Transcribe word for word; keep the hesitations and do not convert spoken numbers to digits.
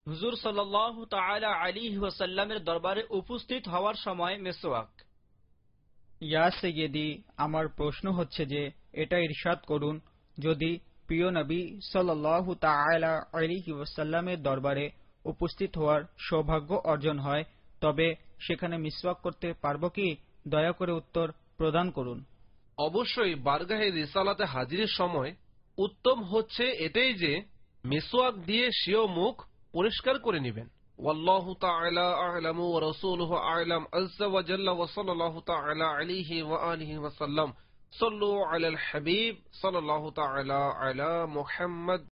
হুজুর সাল্লাল্লাহু তাআলা আলাইহি ওয়াসাল্লামের দরবারে উপস্থিত হওয়ার সময় মিসওয়াক। ইয়া সাইয়্যিদি, আমার প্রশ্ন হচ্ছে যে এটা ইরশাদ করুন, যদি প্রিয় নবী সাল্লাল্লাহু তাআলা আলাইহি ওয়াসাল্লামের দরবারে উপস্থিত হওয়ার সৌভাগ্য অর্জন হয় তবে সেখানে মিসওয়াক করতে পারবো কি? দয়া করে উত্তর প্রদান করুন। অবশ্যই বারগাহে রিসালাতে হাজিরের সময় উত্তম হচ্ছে এটাই যে মিসওয়াক দিয়ে স্বীয় মুখ পরিষ্কার করে নেবেন। ওয়াল্লাহু তাআলা আ'লামু ওয়া রাসূলুহু আ'লাম আযজা ওয়া জাল্লা ওয়া সাল্লাল্লাহু তাআলা আলাইহি ওয়া আলিহি ওয়া সাল্লাম। সাল্লু আলাল হাবিব সাল্লাল্লাহু তাআলা আলা মুহাম্মদ।